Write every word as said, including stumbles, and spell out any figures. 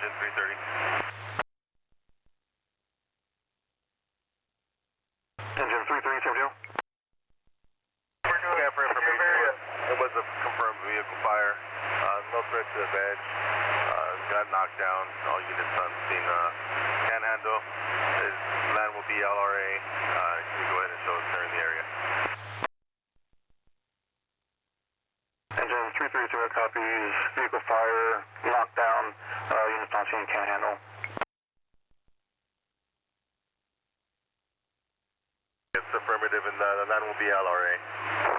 engine three thirty. Engine three thirty, Sergio. Okay, for information, it was a confirmed vehicle fire. Uh, no threat to the veg. Uh, got knocked down. All units on scene. Uh, can't handle. His land will be L R A. Uh, can you go ahead and show us there in the area? Engine three thirty, copies. Vehicle fire, lockdown. Uh, units on scene, can't handle. It's affirmative, and uh, the land will be L R A.